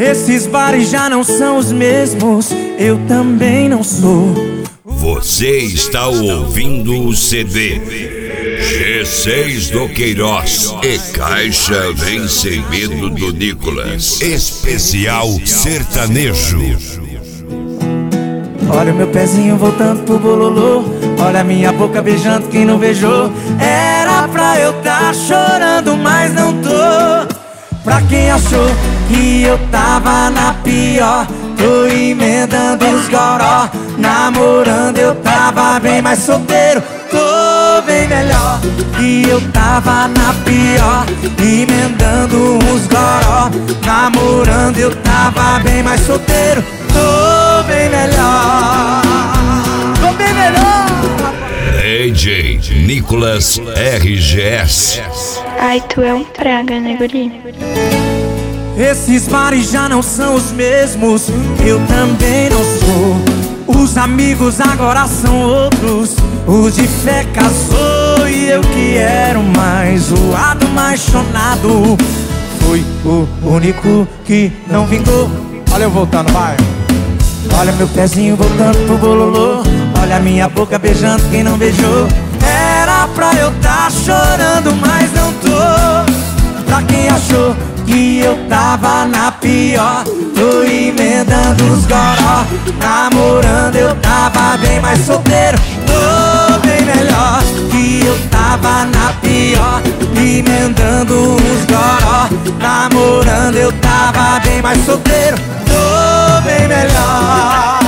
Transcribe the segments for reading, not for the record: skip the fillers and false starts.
Esses bares já não são os mesmos, eu também não sou. Você está ouvindo o CD G6 do Queiroz e Caixa Vem Sem Medo do Nicolas. Especial sertanejo. Olha o meu pezinho voltando pro bololô, olha a minha boca beijando quem não beijou. Era pra eu tá chorando, mas não tô. Pra quem achou que eu tava na pior, tô emendando os goró. Namorando eu tava bem mais solteiro, tô bem melhor. E eu tava na pior, emendando uns goró. Namorando eu tava bem mais solteiro, tô bem melhor. Tô bem melhor. DJ Nicolas RGS. Ai, tu é um praga, né, guri? Esses bares já não são os mesmos, eu também não sou. Os amigos agora são outros, os de fé casou. E eu que era o mais zoado, mais chonado, fui o único que não vingou. Olha eu voltando, vai. Olha meu pezinho voltando pro bololô, olha a minha boca beijando quem não beijou. Era pra eu tá chorando, mas não tô. Pra quem achou que eu tava na pior, tô emendando os goró. Namorando eu tava bem mais solteiro, tô bem melhor. Que eu tava na pior, emendando os goró. Namorando eu tava bem mais solteiro, tô bem melhor.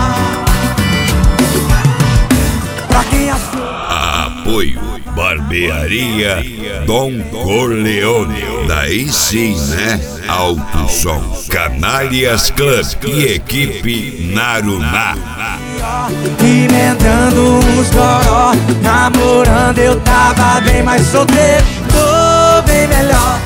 Pra quem achou. Apoio Barbearia Dom Corleone. Daí sim, né? Alto Som, Canárias Club e equipe Narumá. Emendando uns goró. Namorando eu tava bem mais solteiro, tô bem melhor.